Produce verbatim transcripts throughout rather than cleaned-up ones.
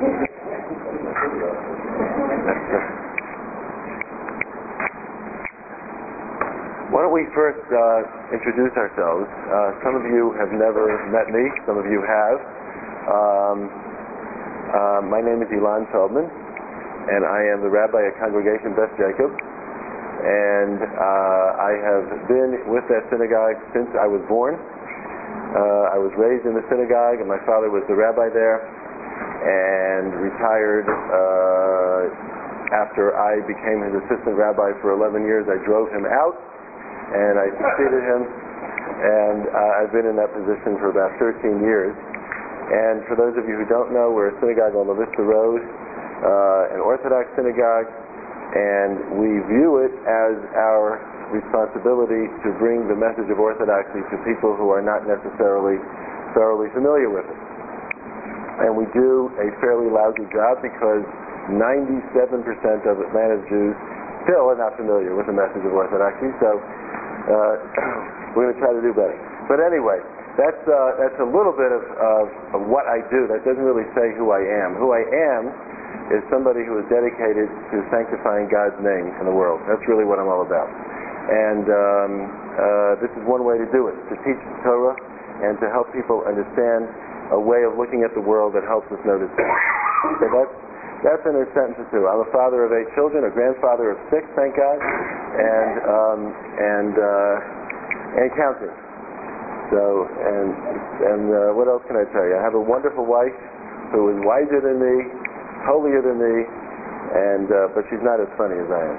Why don't we first uh, introduce ourselves? Uh, some of you have never met me. Some of you have. Um, uh, my name is Ilan Feldman, and I am the rabbi at Congregation Beth Jacob. And uh, I have been with that synagogue since I was born. Uh, I was raised in the synagogue, and my father was the rabbi there, and retired uh, after I became his assistant rabbi for eleven years. I drove him out, and I succeeded him, and uh, I've been in that position for about thirteen years. And for those of you who don't know, we're a synagogue on La Vista Road, uh, an Orthodox synagogue, and we view it as our responsibility to bring the message of Orthodoxy to people who are not necessarily thoroughly familiar with it. And we do a fairly lousy job because ninety-seven percent of Atlanta's Jews still are not familiar with the message of Orthodoxy, so uh, we're going to try to do better. But anyway, that's uh, that's a little bit of, of, of what I do. That doesn't really say who I am. Who I am is somebody who is dedicated to sanctifying God's name in the world. That's really what I'm all about. And um, uh, this is one way to do it, to teach the Torah and to help people understand a way of looking at the world that helps us notice it. So that's, that's in a sentence or two. I'm a father of eight children, a grandfather of six, thank God, and um, and uh, and counting. So, and and uh, what else can I tell you? I have a wonderful wife who is wiser than me, holier than me, and uh, but she's not as funny as I am.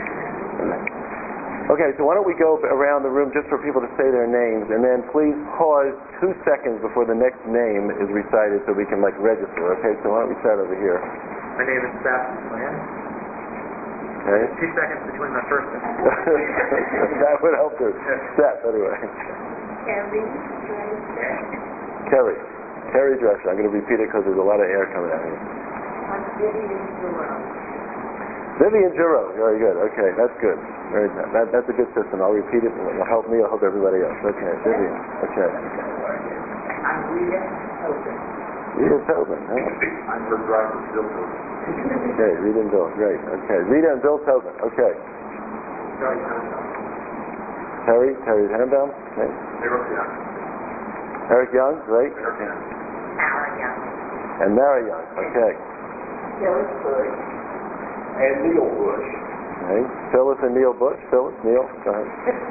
Okay, so why don't we go around the room just for people to say their names, and then please pause two seconds before the next name is recited so we can like register. Okay, so why don't we start over here? My name is Seth Flynn. Okay. Two seconds between my first name. That would help too. Seth, anyway. Kerry Dresser. Kerry. Kerry Dresser. I'm going to repeat it because there's a lot of air coming out here. I'm Vivian Duro. Vivian Juro. Very good. Okay, that's good. Very good. That, that's a good system. I'll repeat it. It'll help me. It'll help everybody else. Okay, Vivian. Okay. I'm Rita Tobin. Rita Tobin. Huh? I'm her driver, Bill Tobin. Okay, Rita and Bill. Great. Okay, Rita and Bill Tobin. Okay. Terry Tannenbaum. Terry. Terry Tannenbaum. Okay. Eric Young. Eric Young. Great. Eric Okay. Young. Mara Young. And Mara Young. Okay. Phyllis Bush. And Neil Bush. Okay. Phyllis and Neil Bush. Phyllis, Neil. Go ahead.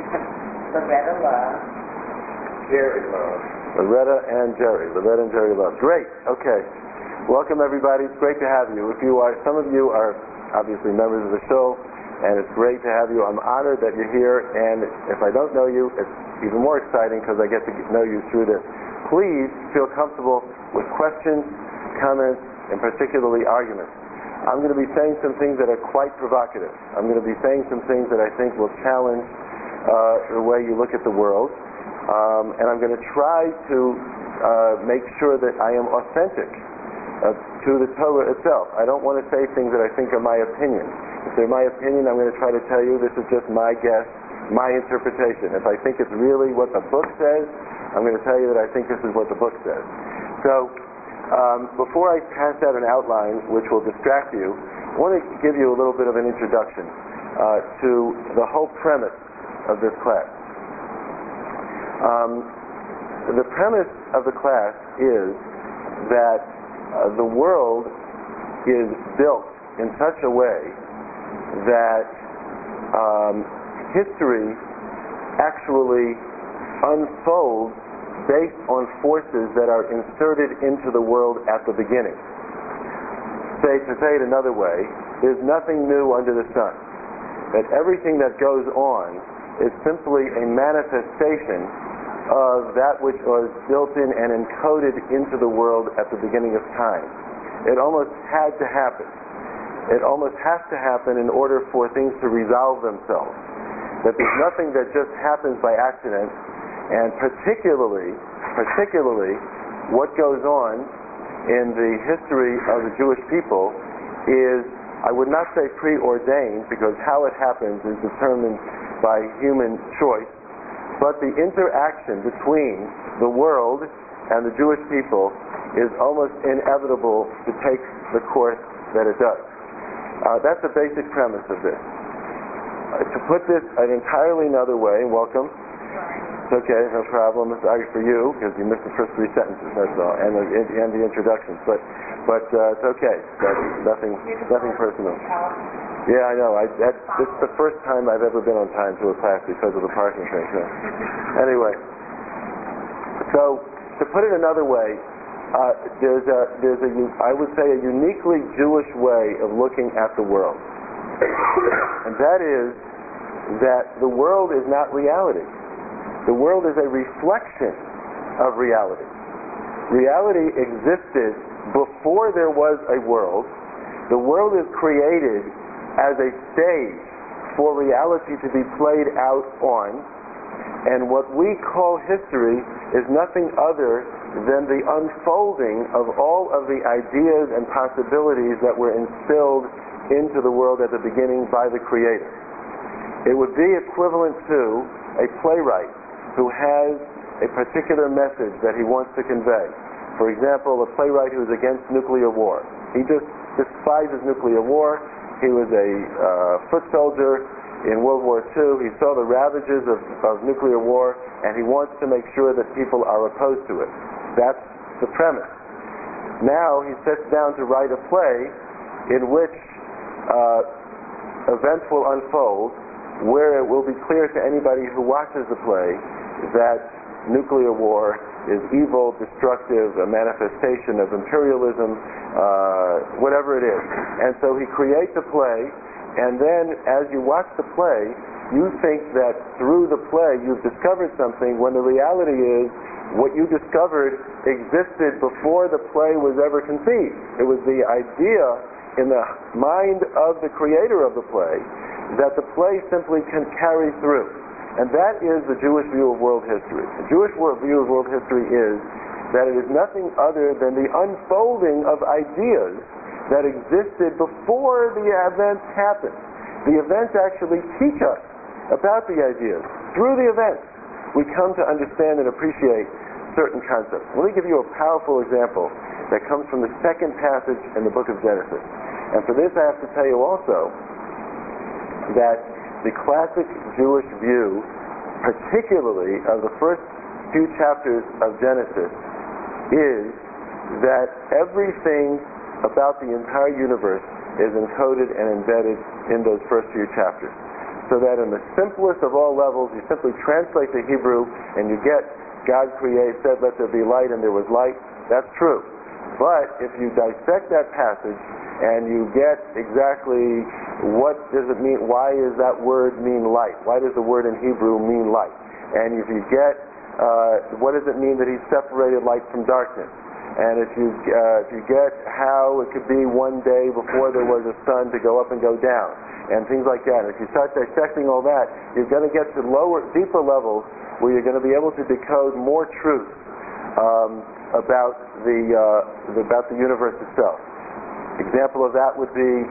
Loretta Love. Jerry Love. Loretta and Jerry. Loretta and Jerry Love. Great. Okay. Welcome everybody. It's great to have you. If you are, some of you are obviously members of the show, and it's great to have you. I'm honored that you're here, and if I don't know you, it's even more exciting because I get to know you through this. Please feel comfortable with questions, comments, and particularly arguments. I'm going to be saying some things that are quite provocative. I'm going to be saying some things that I think will challenge uh, the way you look at the world. Um, and I'm going to try to uh, make sure that I am authentic uh, to the Torah itself. I don't want to say things that I think are my opinion. If they're my opinion, I'm going to try to tell you this is just my guess, my interpretation. If I think it's really what the book says, I'm going to tell you that I think this is what the book says. So, Um, before I pass out an outline which will distract you, I want to give you a little bit of an introduction uh, to the whole premise of this class. Um, the premise of the class is that uh, the world is built in such a way that um, history actually unfolds based on forces that are inserted into the world at the beginning. Say, to say it another way, there's nothing new under the sun. That everything that goes on is simply a manifestation of that which was built in and encoded into the world at the beginning of time. It almost had to happen. It almost has to happen in order for things to resolve themselves. That there's nothing that just happens by accident. And particularly, particularly, what goes on in the history of the Jewish people is, I would not say preordained, because how it happens is determined by human choice, but the interaction between the world and the Jewish people is almost inevitable to take the course that it does. Uh, that's the basic premise of this. Uh, to put this an entirely another way, welcome. It's okay, no problem. It's sorry for you because you missed the first three sentences. That's all, and the, and the introductions. But but uh, it's okay. That's nothing nothing personal. Yeah, I know. I that, this is the first time I've ever been on time to a class because of the parking thing. So. Anyway, so to put it another way, uh, there's a there's a I would say a uniquely Jewish way of looking at the world, and that is that the world is not reality. The world is a reflection of reality. Reality existed before there was a world. The world is created as a stage for reality to be played out on, and what we call history is nothing other than the unfolding of all of the ideas and possibilities that were instilled into the world at the beginning by the Creator. It would be equivalent to a playwright who has a particular message that he wants to convey. For example, a playwright who is against nuclear war. He just despises nuclear war. He was a uh, foot soldier in World War Two. He saw the ravages of, of nuclear war, and he wants to make sure that people are opposed to it. That's the premise. Now he sits down to write a play in which uh, events will unfold where it will be clear to anybody who watches the play that nuclear war is evil, destructive, a manifestation of imperialism, uh, whatever it is. And so he creates a play, and then as you watch the play, you think that through the play you've discovered something, when the reality is what you discovered existed before the play was ever conceived. It was the idea in the mind of the creator of the play that the play simply can carry through. And that is the Jewish view of world history. The Jewish view of world history is that it is nothing other than the unfolding of ideas that existed before the events happened. The events actually teach us about the ideas. Through the events, we come to understand and appreciate certain concepts. Let me give you a powerful example that comes from the second passage in the book of Genesis. And for this I have to tell you also that the classic Jewish view, particularly of the first few chapters of Genesis, is that everything about the entire universe is encoded and embedded in those first few chapters. So that in the simplest of all levels, you simply translate the Hebrew and you get God created, said, let there be light, and there was light. That's true. But if you dissect that passage and you get exactly what does it mean, why does that word mean light? Why does the word in Hebrew mean light? And if you get, uh, what does it mean that he separated light from darkness? And if you, uh, if you get how it could be one day before there was a sun to go up and go down, and things like that. If you start dissecting all that, you're going to get to lower, deeper levels where you're going to be able to decode more truth um, about the uh, about the universe itself. Example of that would be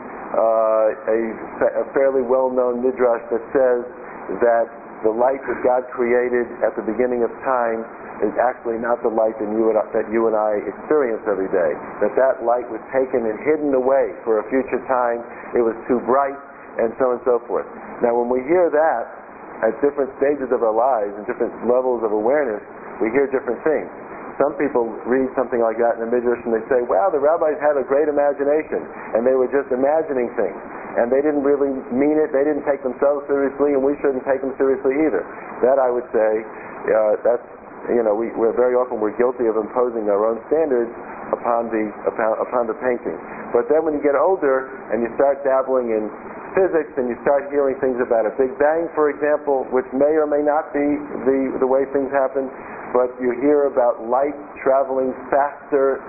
uh, a, a fairly well-known midrash that says that the light that God created at the beginning of time is actually not the light that you and I, that you and I experience every day. That that light was taken and hidden away for a future time. It was too bright, and so on and so forth. Now, when we hear that at different stages of our lives and different levels of awareness, we hear different things. Some people read something like that in the Midrash and they say, wow, the rabbis had a great imagination and they were just imagining things. And they didn't really mean it, they didn't take themselves seriously, and we shouldn't take them seriously either. That, I would say, uh, that's, you know, we, we're very often we're guilty of imposing our own standards upon the, upon, upon the painting. But then when you get older and you start dabbling in physics and you start hearing things about a Big Bang, for example, which may or may not be the, the way things happen, but you hear about light traveling faster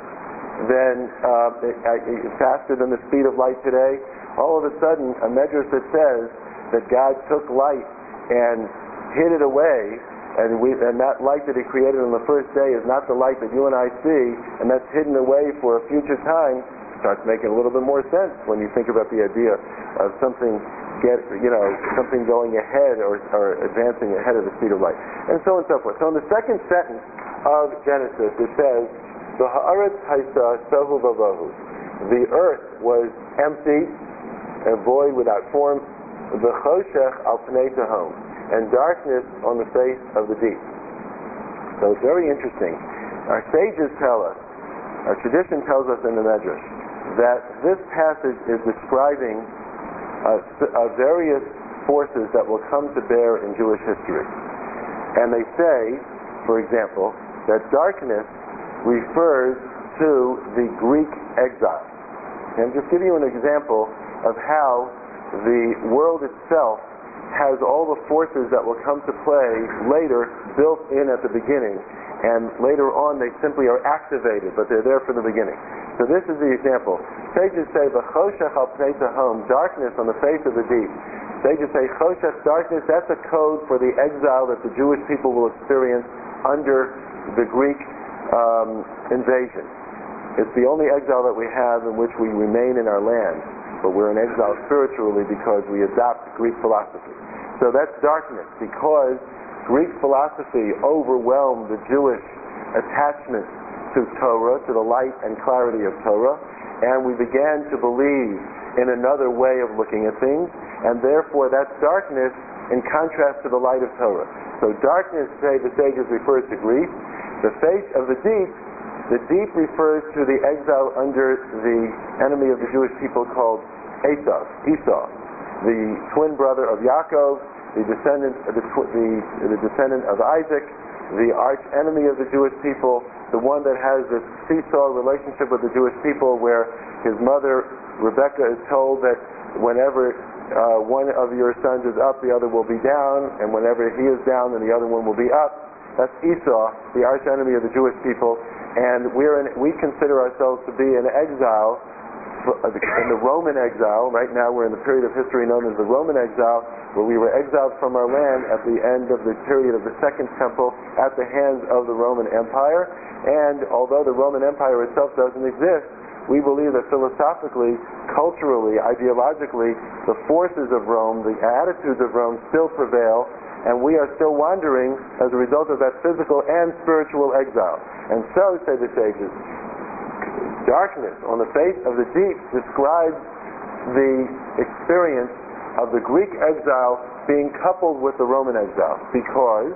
than uh, faster than the speed of light today. All of a sudden, a medrash that says that God took light and hid it away, and we and that light that He created on the first day is not the light that you and I see, and that's hidden away for a future time, starts making a little bit more sense when you think about the idea of something get, you know, something going ahead or, or advancing ahead of the speed of light, and so on and so forth. So in the second sentence of Genesis, it says, the haaretz haisa tohu vavohu. The earth was empty and void without form. The choshech al pnei tehom, and darkness on the face of the deep. So it's very interesting. Our sages tell us, our tradition tells us in the Medrash, that this passage is describing uh, uh, various forces that will come to bear in Jewish history. And they say, for example, that darkness refers to the Greek exile. And just give you an example of how the world itself has all the forces that will come to play later built in at the beginning, and later on they simply are activated, but they're there from the beginning. So this is the example. Sages say, "V'choshech al pnei tehom," darkness on the face of the deep. Sages say, "Choshech," darkness, that's a code for the exile that the Jewish people will experience under the Greek um, invasion. It's the only exile that we have in which we remain in our land, but we're in exile spiritually because we adopt Greek philosophy. So that's darkness, because Greek philosophy overwhelmed the Jewish attachment to Torah, to the light and clarity of Torah, and we began to believe in another way of looking at things, and therefore that's darkness in contrast to the light of Torah. So darkness, say the sages, refers to Greece. The face of the deep, the deep refers to the exile under the enemy of the Jewish people called Esau, Esau, the twin brother of Yaakov, the descendant, the, the, the descendant of Isaac, the arch enemy of the Jewish people, the one that has this seesaw relationship with the Jewish people, where his mother Rebecca is told that whenever uh, one of your sons is up, the other will be down, and whenever he is down, then the other one will be up. That's Esau, the arch enemy of the Jewish people, and we're in, we consider ourselves to be in exile. In the Roman exile, right now we're in the period of history known as the Roman exile, where we were exiled from our land at the end of the period of the Second Temple at the hands of the Roman Empire. And although the Roman Empire itself doesn't exist, we believe that philosophically, culturally, ideologically, the forces of Rome, the attitudes of Rome still prevail, and we are still wandering as a result of that physical and spiritual exile. And so, say the sages, darkness on the face of the deep describes the experience of the Greek exile being coupled with the Roman exile, because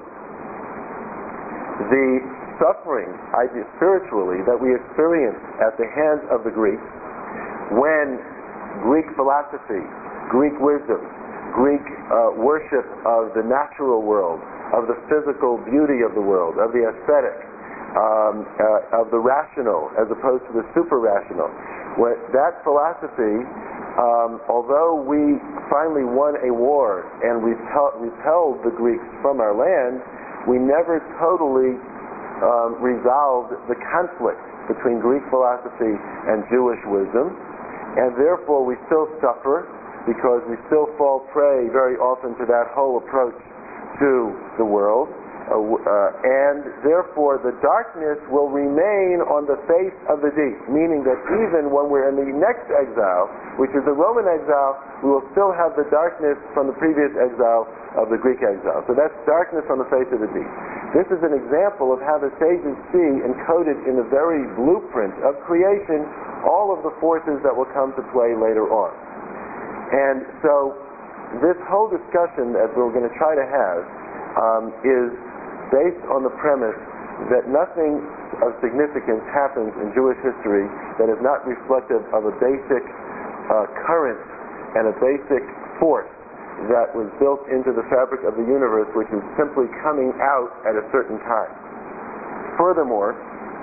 the suffering spiritually that we experience at the hands of the Greeks, when Greek philosophy, Greek wisdom, Greek uh, worship of the natural world, of the physical beauty of the world, of the aesthetic, Um, uh, of the rational as opposed to the super-rational. When that philosophy, um, although we finally won a war and repel, repelled the Greeks from our land, we never totally um, resolved the conflict between Greek philosophy and Jewish wisdom, and therefore we still suffer because we still fall prey very often to that whole approach to the world. Uh, uh, and therefore the darkness will remain on the face of the deep, meaning that even when we're in the next exile, which is the Roman exile, we will still have the darkness from the previous exile of the Greek exile. So that's darkness on the face of the deep. This is an example of how the sages see encoded in the very blueprint of creation all of the forces that will come to play later on. And so this whole discussion that we're going to try to have um, is based on the premise that nothing of significance happens in Jewish history that is not reflective of a basic uh, current and a basic force that was built into the fabric of the universe, which is simply coming out at a certain time. Furthermore,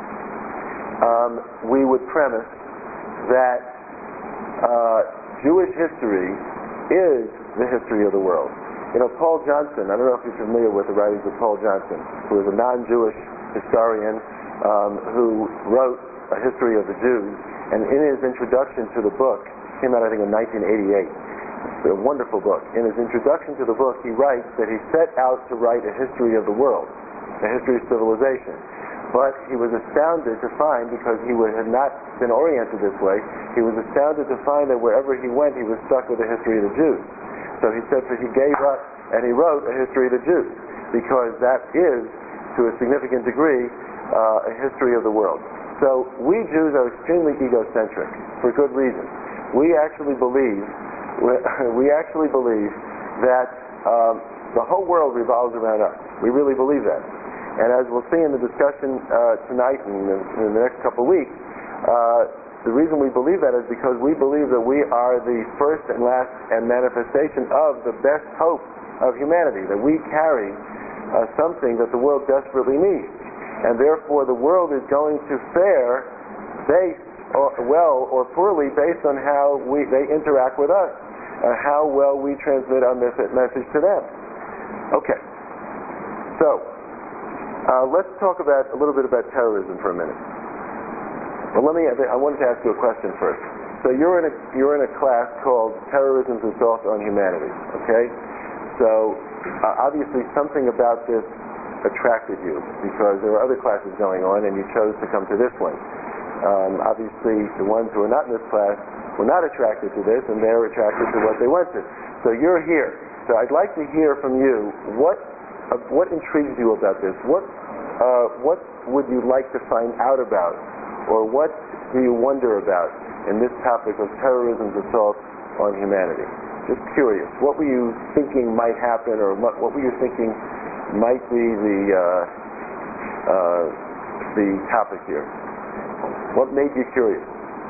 um, we would premise that uh, Jewish history is the history of the world. You know, Paul Johnson, I don't know if you're familiar with the writings of Paul Johnson, who is a non-Jewish historian um, who wrote a history of the Jews, and in his introduction to the book, came out I think in nineteen eighty-eight, it's a wonderful book. In his introduction to the book, he writes that he set out to write a history of the world, a history of civilization. But he was astounded to find, because he would, had not been oriented this way, he was astounded to find that wherever he went, he was stuck with the history of the Jews. So he said that he gave up and he wrote a history of the Jews, because that is, to a significant degree, uh, a history of the world. So we Jews are extremely egocentric for good reason. We actually believe, we actually believe that um, the whole world revolves around us. We really believe that. And as we'll see in the discussion uh, tonight and in, in the next couple of weeks, uh, the reason we believe that is because we believe that we are the first and last and manifestation of the best hope of humanity, that we carry uh, something that the world desperately needs. And therefore the world is going to fare based or, well or poorly based on how we, they interact with us, uh, how well we transmit our mes- message to them. Okay, so uh, let's talk about a little bit about terrorism for a minute. Well, let me. I wanted to ask you a question first. So you're in a you're in a class called Terrorism's Assault on Humanity. Okay, so uh, obviously something about this attracted you because there were other classes going on and you chose to come to this one. Um, obviously the ones who are not in this class were not attracted to this and they're attracted to what they went to. So you're here. So I'd like to hear from you what uh, what intrigues you about this? What uh, what would you like to find out about, or what do you wonder about in this topic of terrorism's assault on humanity? Just curious. What were you thinking might happen, or what, what were you thinking might be the uh, uh, the topic here? What made you curious?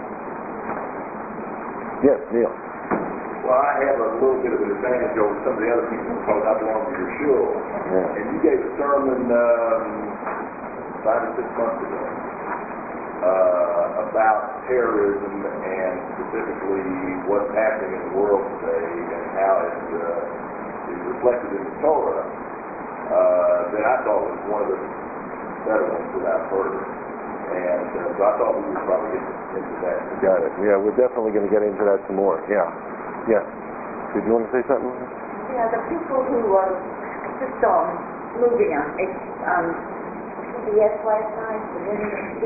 Yes, Neil. Well, I have a little bit of an advantage over some of the other people because I belong to your shul. Yeah. And you gave a sermon um, five or six months ago uh, about terrorism and specifically what's happening in the world today and how it uh, is reflected in the Torah. Uh, that I thought was one of the better ones that I've heard. And uh, so I thought we would probably get into that. Got it. Yeah, we're definitely going to get into that some more. Yeah. Yeah. Did you want to say something? Yeah, the people who uh, just on movie on um, P B S last night, the N B C,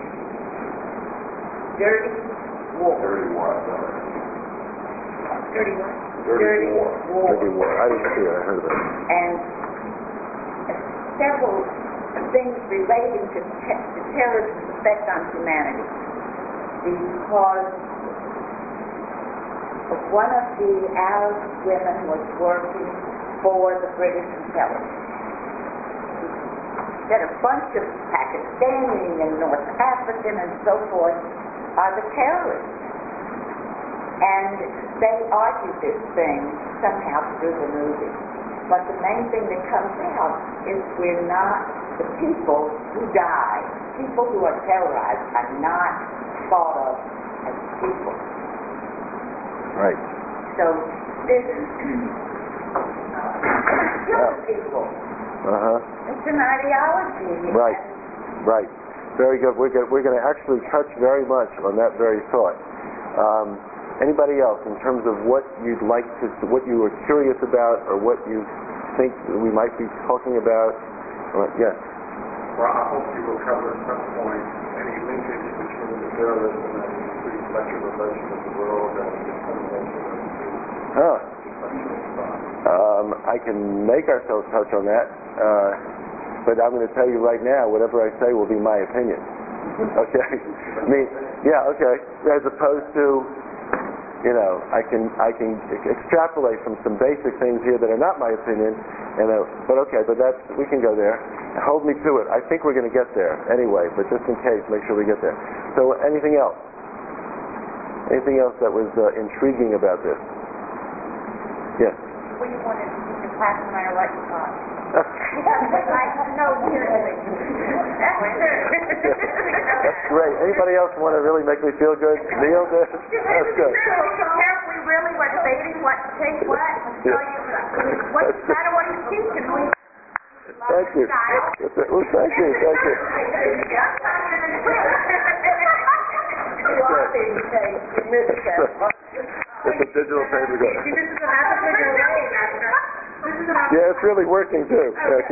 Dirty War. Dirty War, I saw that. Dirty War. Dirty War. War. Dirty War. I didn't see it. I heard about it. And several things relating to te- the terrorism's effect on humanity, because one of the Arab women was working for the British intelligence. That a bunch of Pakistani and North African and so forth are the terrorists. And they argued this thing somehow through the movie. But the main thing that comes out is we're not, the people who die, people who are terrorized are not thought of as people. Right. So this is killing people. Uh-huh. It's an ideology. Right. Right. Very good. We're going we're going to actually touch very much on that very thought. Um, anybody else in terms of what you'd like to, what you were curious about, or what you think we might be talking about? Or, yes. Well, I hope you will cover at some point any linkage between the terrorism and the increased secularization of the world and the dissemination of the Huh. Um, I can make ourselves touch on that, uh, but I'm going to tell you right now, whatever I say will be my opinion. Okay? I mean, yeah, okay. As opposed to, you know, I can I can extrapolate from some basic things here that are not my opinion, and uh, but okay, but that's we can go there. Hold me to it. I think we're going to get there anyway, but just in case, make sure we get there. So, anything else? Anything else that was uh, intriguing about this? Yes. We wanted to keep the class no matter what you thought. We'd like to know seriously. That's great. Anybody else want to really make me feel good? Neil did? That's good. We really were debating what to take what and tell you what's the matter what he's teaching. We Thank you. Well, thank you. Thank you. It's a digital paper. Yeah, it's really working too.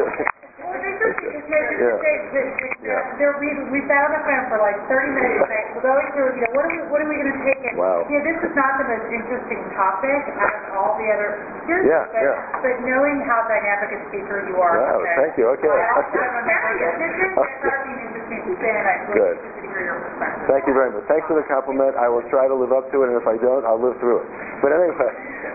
Yeah. We found a friend for like thirty minutes. we're going through, you know, what are we, what are we going to take in? Wow. Yeah, this is not the most interesting topic out of all the other, here's Yeah, but, yeah. but knowing how dynamic a speaker you are. Wow, okay, thank you, okay. I also remember that this is Okay. going to be an interesting spin, and I'm Good. really interested to hear your perspective. Thank you very much. Thanks for the compliment. I will try to live up to it, and if I don't, I'll live through it. But anyway,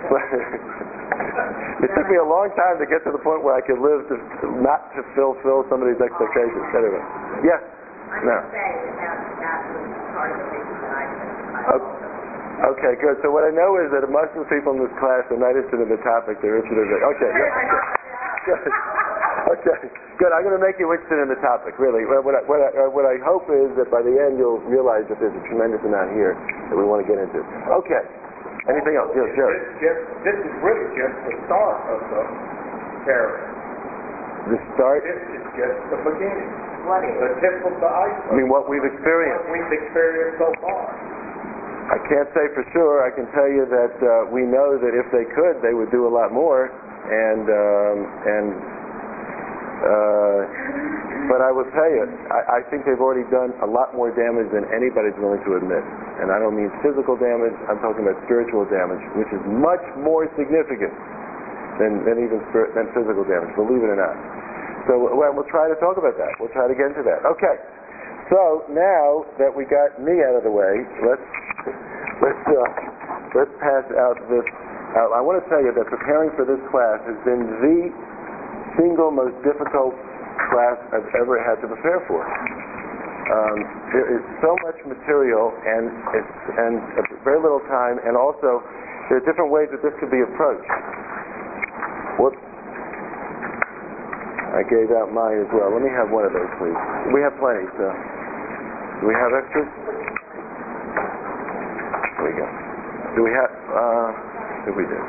it took me a long time to get to the point where I could live to not to fulfill somebody's expectations. Anyway, yes. I'm No. going to say that that was part of the reason that I said I Okay. Okay, good. So what I know is that most of the people in this class are not interested in the topic. They're interested in the... Okay, yeah. Good. Okay, good. I'm going to make you interested in the topic, really. What I, what, I, what I hope is that by the end you'll realize that there's a tremendous amount here that we want to get into. Okay. Anything else? Yes, Jerry. This, just, this is really just the start of the terror. The start? This is just the beginning. What is? The tip of the iceberg. I mean, what we've experienced. What we've experienced so far. I can't say for sure. I can tell you that uh, we know that if they could, they would do a lot more. And um, and uh, but I will tell you, I, I think they've already done a lot more damage than anybody's willing to admit. And I don't mean physical damage. I'm talking about spiritual damage, which is much more significant than than even spirit, than physical damage. Believe it or not. So well, we'll try to talk about that. We'll try to get into that. Okay. So now that we got me out of the way, let's let's uh, let's pass out this. Uh, I want to tell you that preparing for this class has been the single most difficult class I've ever had to prepare for. Um, there is so much material and it's, and very little time, and also there are different ways that this could be approached. Whoops. I gave out mine as well. Let me have one of those, please. We have plenty, so. Do we have extras? There we go. Do we have, uh, if we do.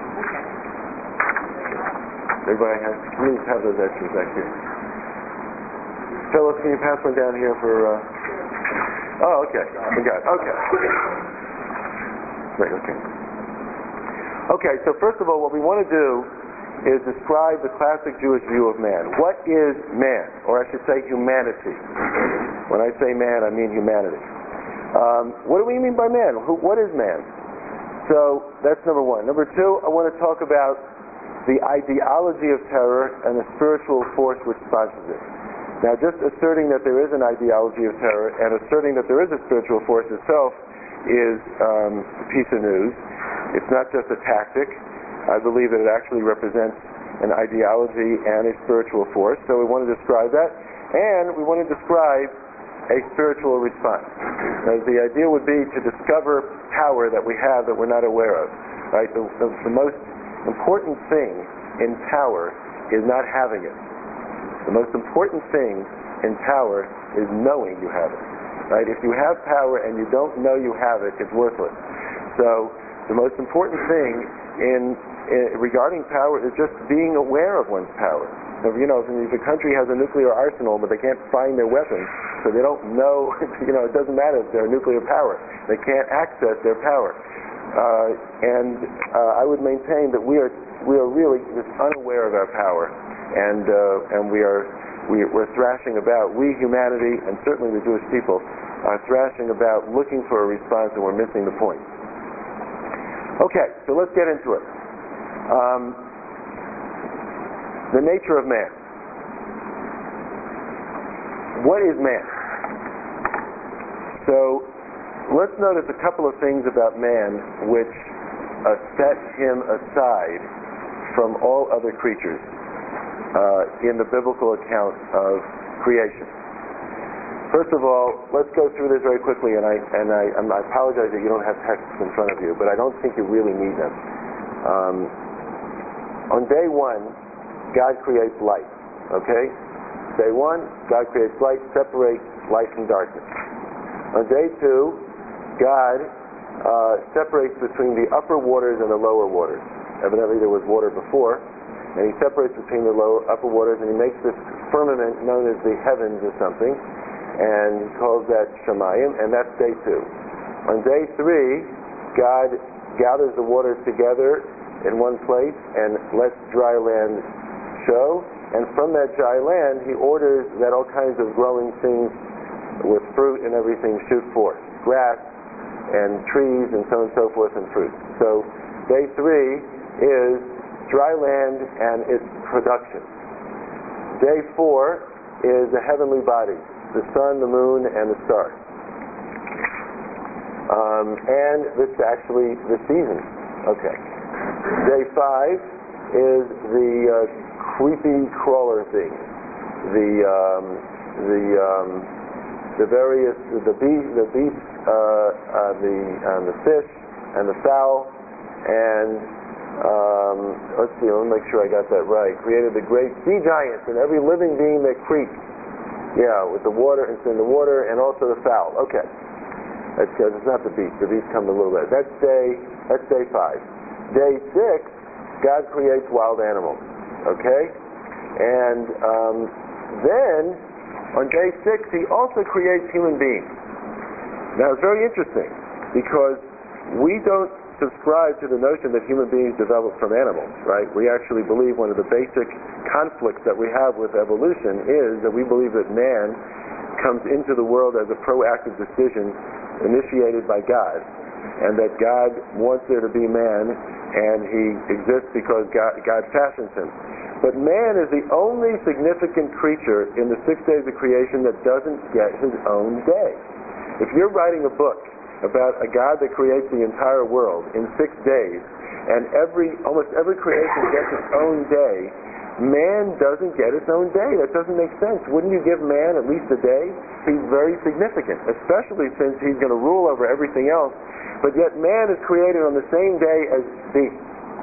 Everybody has, please have those extras back here. Phyllis, can you pass one down here for, uh, oh, okay. We got it. Okay. Right, okay. Okay, so first of all, what we want to do is describe the classic Jewish view of man. What is man? Or I should say humanity. When I say man, I mean humanity. Um, what do we mean by man? Who, what is man? So that's number one. Number two, I want to talk about the ideology of terror and the spiritual force which sponsors it. Now, just asserting that there is an ideology of terror and asserting that there is a spiritual force itself is um, a piece of news. It's not just a tactic. I believe that it actually represents an ideology and a spiritual force. So we want to describe that. And we want to describe a spiritual response. Now, the idea would be to discover power that we have that we're not aware of. Right? The, the, the most important thing in power is not having it. The most important thing in power is knowing you have it. Right? If you have power and you don't know you have it, it's worthless. So the most important thing in, in regarding power is just being aware of one's power. So, you know, if a country has a nuclear arsenal but they can't find their weapons, so they don't know, you know, it doesn't matter if they're a nuclear power. They can't access their power. Uh, and uh, I would maintain that we are we are really just unaware of our power, and uh, and we are we, we're thrashing about. We, humanity, and certainly the Jewish people, are thrashing about looking for a response, and we're missing the point. Okay, so let's get into it. Um, the nature of man. What is man? So let's notice a couple of things about man which uh, set him aside from all other creatures uh, in the biblical account of creation. First of all, let's go through this very quickly, and I and I, and I apologize that you don't have texts in front of you, but I don't think you really need them. Um, on day one, God creates light. Okay? Day one, God creates light, separates light from darkness. On day two, God uh, separates between the upper waters and the lower waters. Evidently there was water before, and he separates between the lower, upper waters, and he makes this firmament known as the heavens or something, and he calls that Shemayim, and that's day two. On day three, God gathers the waters together in one place and lets dry land show, and from that dry land he orders that all kinds of growing things with fruit and everything shoot forth. grass and trees and so on and so forth and fruit. So day three is dry land and its production. Day four is the heavenly bodies, the sun, the moon, and the stars. Um, and this is actually the season. Okay. Day five is the uh, creepy crawler thing. The um, the um, the various the beast the beasts uh, uh, the um, the fish and the fowl and um, let's see, let me make sure I got that right. Created the great sea giants and every living being that creeps. Yeah, with the water, it's in the water, and also the fowl. Okay, that's good. It's not the beast. The beast come a little bit. That's day. That's day five. Day six, God creates wild animals. Okay, and um, then on day six, He also creates human beings. Now it's very interesting because we don't subscribe to the notion that human beings develop from animals, right? We actually believe one of the basic conflicts that we have with evolution is that we believe that man comes into the world as a proactive decision initiated by God, and that God wants there to be man, and he exists because God, God fashions him. But man is the only significant creature in the six days of creation that doesn't get his own day. If you're writing a book about a God that creates the entire world in six days, and every almost every creation gets its own day, man doesn't get its own day. That doesn't make sense. Wouldn't you give man at least a day? He's very significant, especially since he's going to rule over everything else. But yet man is created on the same day as beasts.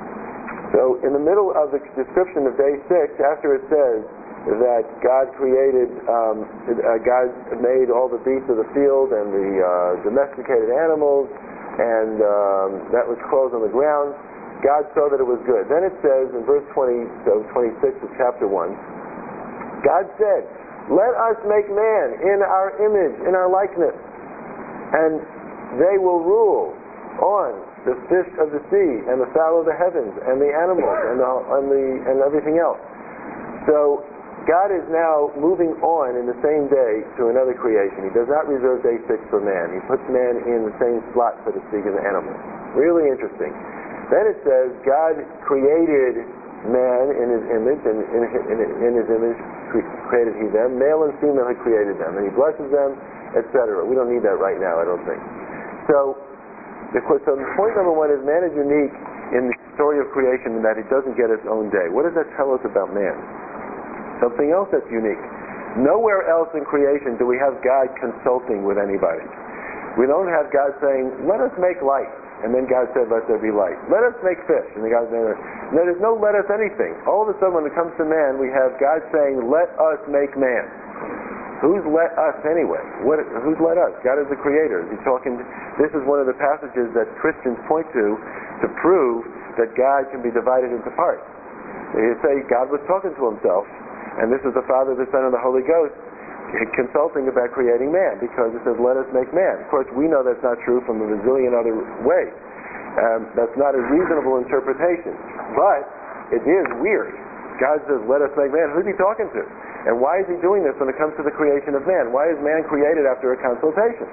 So in the middle of the description of day six, after it says that God created, um, uh, God made all the beasts of the field and the uh, domesticated animals, and um, that was clothes on the ground. God saw that it was good. Then it says in verse twenty, so twenty-six of chapter one, God said, "Let us make man in our image, in our likeness, and they will rule on the fish of the sea and the fowl of the heavens and the animals and the, and, the, and everything else." So God is now moving on in the same day to another creation. He does not reserve day six for man. He puts man in the same slot, so to speak, as the animals. Really interesting. Then it says God created man in his image, and in, in, in his image created he them. Male and female he created them, and he blesses them, et cetera. We don't need that right now, I don't think. So, the, so point number one is man is unique in the story of creation in that he doesn't get his own day. What does that tell us about man? Something else that's unique. Nowhere else in creation do we have God consulting with anybody. We don't have God saying, "Let us make light," and then God said, "Let there be light." "Let us make fish," and then God said, "No, there's no let us anything." All of a sudden when it comes to man, we have God saying, "Let us make man." Who's let us anyway? What, who's let us? God is the creator. He's talking, this is one of the passages that Christians point to to prove that God can be divided into parts. They say God was talking to himself, and this is the Father, the Son, and the Holy Ghost consulting about creating man, because it says, "Let us make man." Of course, we know that's not true from a bazillion other ways. Um, that's not a reasonable interpretation. But it is weird. God says, "Let us make man." Who's he talking to? And why is he doing this when it comes to the creation of man? Why is man created after a consultation?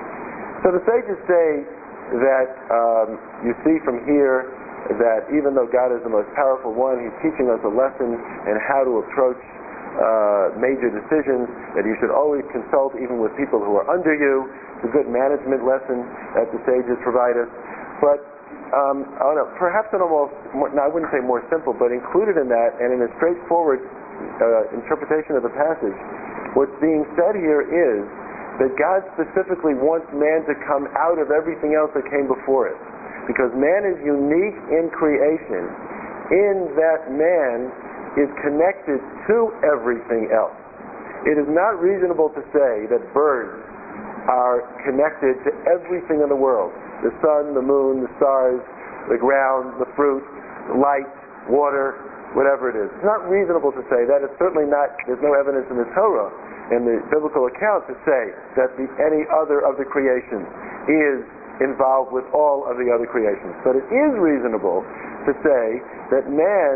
So the sages say that um, you see from here that even though God is the most powerful one, he's teaching us a lesson in how to approach uh, major decisions, that you should always consult even with people who are under you. It's a good management lesson that the sages provide us. But um, I don't know, perhaps an almost, more, no, I wouldn't say more simple, but included in that and in a straightforward uh, interpretation of the passage, what's being said here is that God specifically wants man to come out of everything else that came before it. Because man is unique in creation in that man is connected to everything else. It is not reasonable to say that birds are connected to everything in the world. The sun, the moon, the stars, the ground, the fruit, light, water, whatever it is. It's not reasonable to say that. It's certainly not, there's no evidence in the Torah, in the biblical account, to say that the, any other of the creation is involved with all of the other creations. But it is reasonable to say that man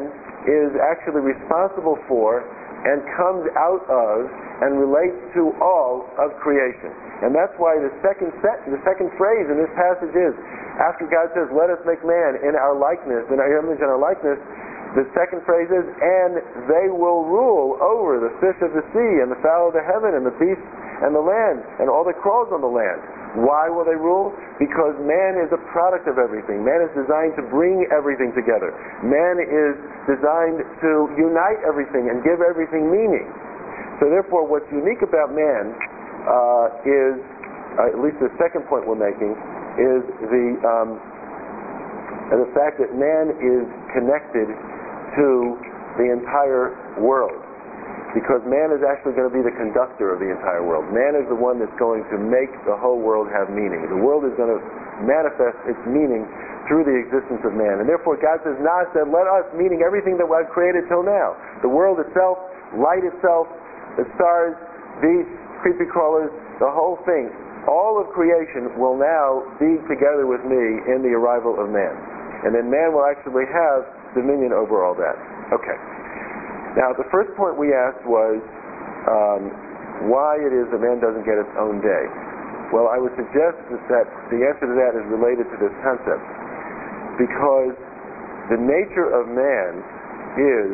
is actually responsible for and comes out of and relates to all of creation. And that's why the second set, the second phrase in this passage is, after God says, let us make man in our likeness, in our image and our likeness, the second phrase is, and they will rule over the fish of the sea and the fowl of the heaven and the beasts and the land and all that crawls on the land. Why will they rule? Because man is a product of everything. Man is designed to bring everything together. Man is designed to unite everything and give everything meaning. So therefore, what's unique about man uh, is, uh, at least the second point we're making, is the um, the fact that man is connected to the entire world. Because man is actually going to be the conductor of the entire world. Man is the one that's going to make the whole world have meaning. The world is going to manifest its meaning through the existence of man. And therefore God says, now said, let us, meaning everything that God created till now. The world itself, light itself, the stars, beasts, creepy crawlers, the whole thing, all of creation will now be together with me in the arrival of man. And then man will actually have dominion over all that. Okay. Now, the first point we asked was um, why it is that man doesn't get its own day. Well, I would suggest that the answer to that is related to this concept. Because the nature of man is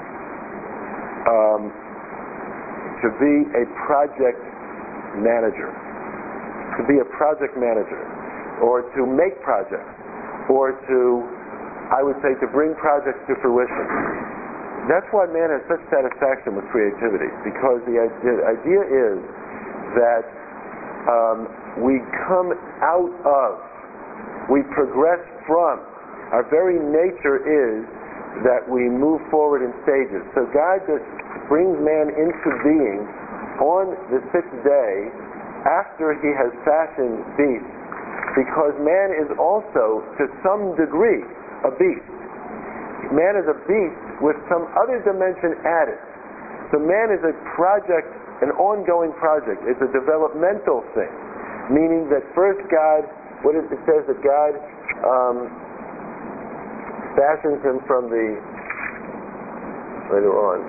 um, to be a project manager. To be a project manager. Or to make projects. Or to, I would say, to bring projects to fruition. That's why man has such satisfaction with creativity, because the idea, the idea is that um, we come out of, we progress from, our very nature is that we move forward in stages. So God just brings man into being on the sixth day after he has fashioned beasts, because man is also, to some degree, a beast. Man is a beast with some other dimension added. So man is a project, an ongoing project. It's a developmental thing, meaning that first God, what it says that God um, fashions him from the, later on,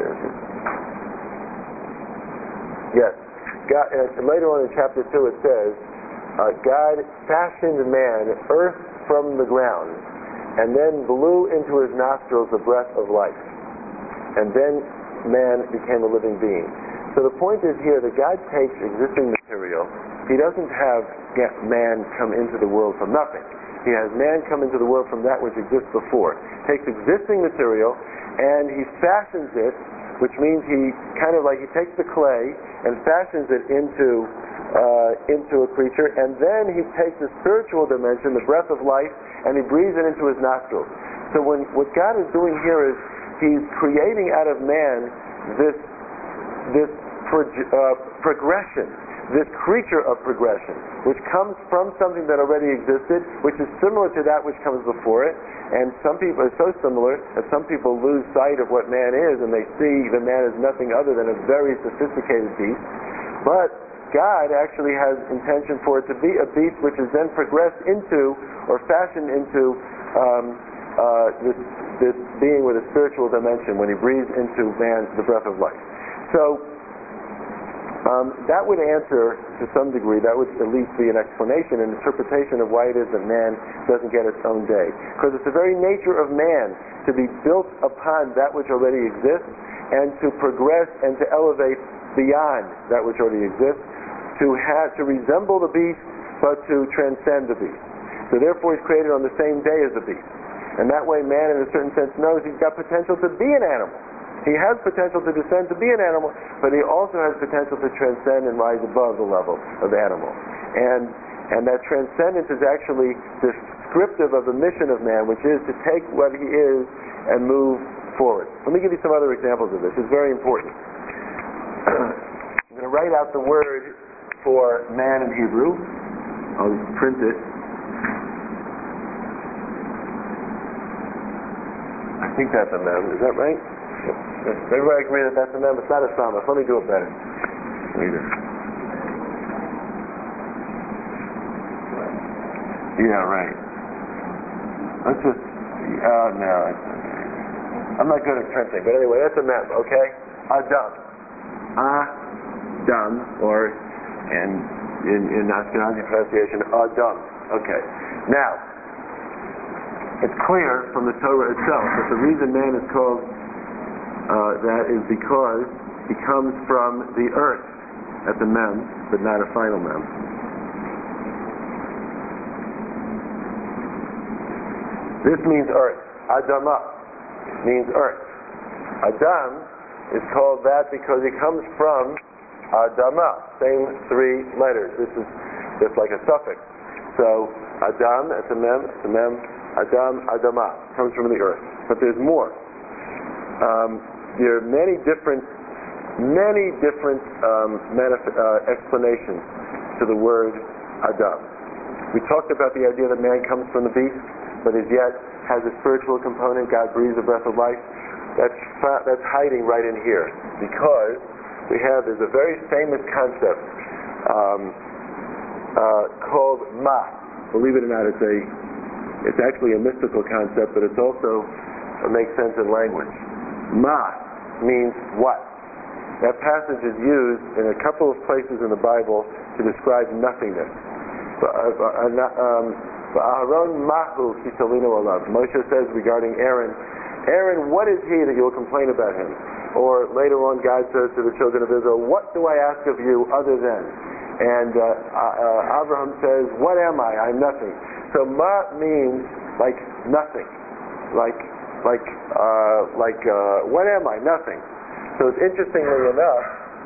yes, God, uh, later on in chapter two it says, uh, God fashioned man, earth from the ground, and then blew into his nostrils the breath of life. And then man became a living being. So the point is here that God takes existing material. He doesn't have man come into the world from nothing. He has man come into the world from that which exists before. Takes existing material and he fashions it, which means he kind of like he takes the clay and fashions it into uh, into a creature, and then he takes the spiritual dimension, the breath of life, and he breathes it into his nostrils. So when what God is doing here is he's creating out of man this this pro- uh, progression, this creature of progression, which comes from something that already existed, which is similar to that which comes before it. And some people are so similar that some people lose sight of what man is, and they see that man is nothing other than a very sophisticated beast. But God actually has intention for it to be a beast which is then progressed into or fashioned into um, uh, this, this being with a spiritual dimension when he breathes into man the breath of life. So um, that would answer to some degree, that would at least be an explanation, an interpretation of why it is that man doesn't get its own day. Because it's the very nature of man to be built upon that which already exists and to progress and to elevate beyond that which already exists, to have to resemble the beast, but to transcend the beast. So therefore he's created on the same day as the beast. And that way man in a certain sense knows he's got potential to be an animal. He has potential to descend to be an animal, but he also has potential to transcend and rise above the level of the animal. And and that transcendence is actually descriptive of the mission of man, which is to take what he is and move forward. Let me give you some other examples of this. It's very important. I'm going to write out the word for man in Hebrew. I'll print it. I think that's a mem. Is that right? Everybody agree that that's a mem? It's not a samach. Let me do it better. Yeah, right. Let's just. Oh, no. I'm not good at printing, but anyway, that's a mem, okay? Adam. Adam, or in, in, in Ashkenazi pronunciation, Adam. Okay. Now, it's clear from the Torah itself that the reason man is called uh, that is because he comes from the earth at the mem, but not a final mem. This means earth. Adama means earth. Adam is called that because he comes from Adama, same three letters. This is just like a suffix. So Adam, it's a mem, it's a mem, Adam, Adama, comes from the earth. But there's more. Um, there are many different, many different um, manif- uh, explanations to the word Adam. We talked about the idea that man comes from the beast, but as yet has a spiritual component. God breathes a breath of life. That's that's hiding right in here, because we have there's a very famous concept um, uh, called Ma. Believe it or not, it's a it's actually a mystical concept, but it's also it makes sense in language. Ma means what? That passage is used in a couple of places in the Bible to describe nothingness. But, uh, uh, um, Aaron Mahu Kisalino Alav. Moshe says regarding Aaron, Aaron, what is he that you will complain about him? Or later on, God says to the children of Israel, what do I ask of you other than? And uh, uh, Abraham says, what am I? I'm nothing. So Ma means like nothing, like like uh, like uh, what am I? Nothing. So it's interestingly enough,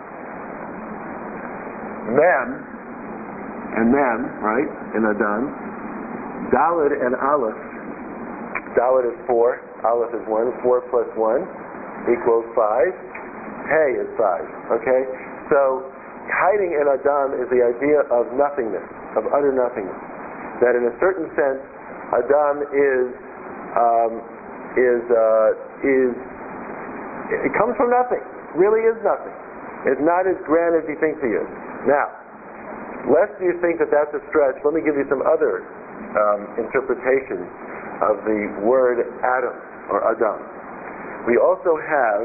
Mem and Mem, right, in Adam. Daled and Aleph. Daled is four. Aleph is one. Four plus one equals five. Hey is five. Okay? So, hiding in Adam is the idea of nothingness, of utter nothingness. That in a certain sense, Adam is, um, is, uh, is, it comes from nothing. Really is nothing. It's not as grand as he thinks he is. Now, lest you think that that's a stretch, let me give you some other Um, interpretation of the word Adam or Adam. We also have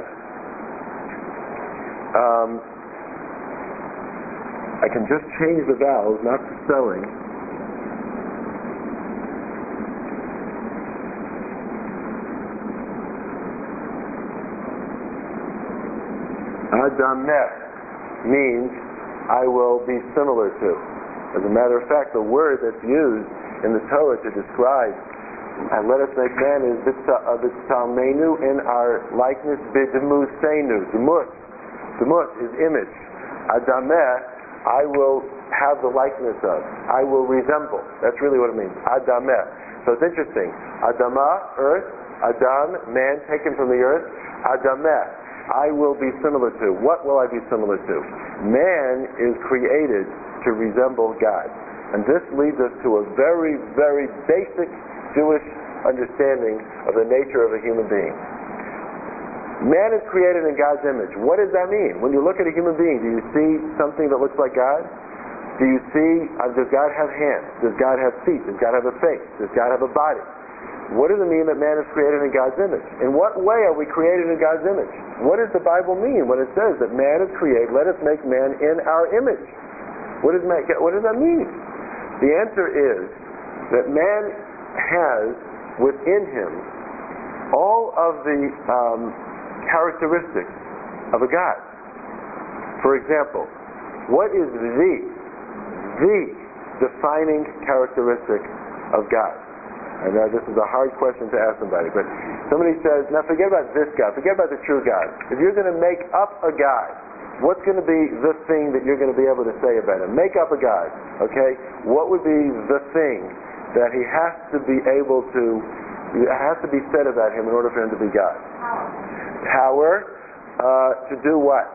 um, I can just change the vowels, not the spelling. Adameh means I will be similar to. As a matter of fact, the word that's used in the Torah to describe and let us make man is B'tzalmenu in our likeness B'demusenu. Demus. Demus is image. Adameh, I will have the likeness of. I will resemble. That's really what it means. Adameh. So it's interesting. Adama, earth. Adam, man taken from the earth. Adameh, I will be similar to. What will I be similar to? Man is created to resemble God. And this leads us to a very, very basic Jewish understanding of the nature of a human being. Man is created in God's image. What does that mean? When you look at a human being, do you see something that looks like God? Do you see, uh, does God have hands? Does God have feet? Does God have a face? Does God have a body? What does it mean that man is created in God's image? In what way are we created in God's image? What does the Bible mean when it says that man is created, let us make man in our image? What does, man, what does that mean? The answer is that man has within him all of the um, characteristics of a God. For example, what is the, the defining characteristic of God? I know this is a hard question to ask somebody, but somebody says, now forget about this God, forget about the true God. If you're going to make up a God, what's going to be the thing that you're going to be able to say about him? Make up a God, okay? What would be the thing that he has to be able to, it has to be said about him in order for him to be God? Power. Power, uh, to do what?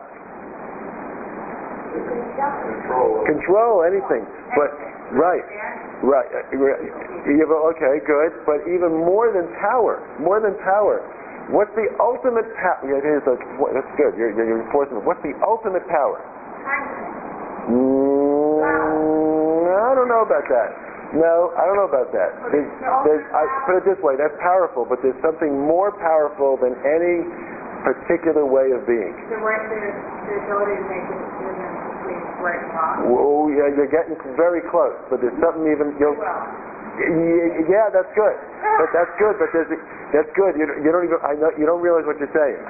Control. Control anything. But, right, right. Yeah, but okay, good. But even more than power, more than power. What's the ultimate power? Yeah, that's good. You're, you're enforcing it. What's the ultimate power? Mm, I don't know about that. No, I don't know about that. There's, there's, I, put it this way, that's powerful, but there's something more powerful than any particular way of being. The right, the, the ability to make a decision between right and wrong. Oh, yeah, you're getting very close, but there's something even, you'll, Well, yeah, that's good. But that's good, but there's, that's good. You, you don't even, I know, you don't realize what you're saying.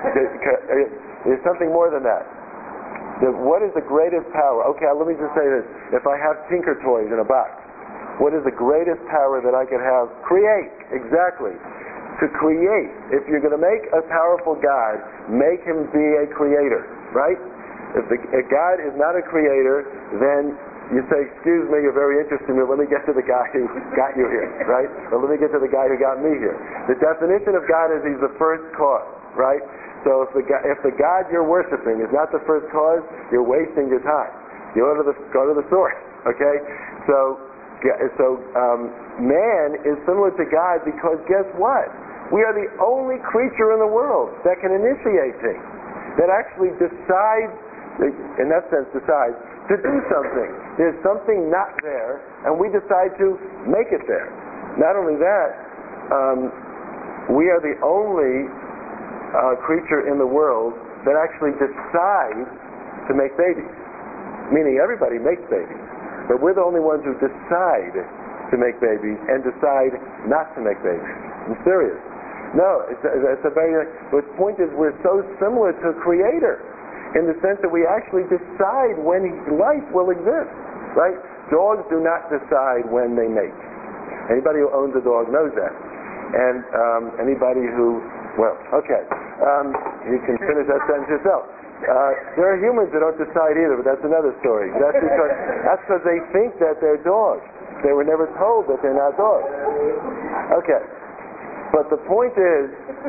There's something more than that. The, what is the greatest power? Okay, let me just say this. If I have Tinker Toys in a box, what is the greatest power that I could have? Create, exactly. To create. If you're going to make a powerful God, make him be a creator, right? If, the, if God is not a creator, then you say, excuse me, you're very interested in me, let me get to the guy who got you here, right? Or let me get to the guy who got me here. The definition of God is he's the first cause, right? So if the, if the God you're worshiping is not the first cause, you're wasting your time. You go to the, go to the source, okay? So, so um, man is similar to God because guess what? We are the only creature in the world that can initiate things, that actually decides, in that sense decides, to do something. There's something not there, and we decide to make it there. Not only that, um, we are the only uh, creature in the world that actually decides to make babies. Meaning everybody makes babies, but we're the only ones who decide to make babies and decide not to make babies. I'm serious. No, it's a, it's a very. The point is, we're so similar to a creator, in the sense that we actually decide when life will exist, right? Dogs do not decide when they mate. Anybody who owns a dog knows that. And um, anybody who, well, okay, um, you can finish that sentence yourself. Uh, there are humans that don't decide either, but that's another story. That's because that's because they think that they're dogs. They were never told that they're not dogs. Okay, but the point is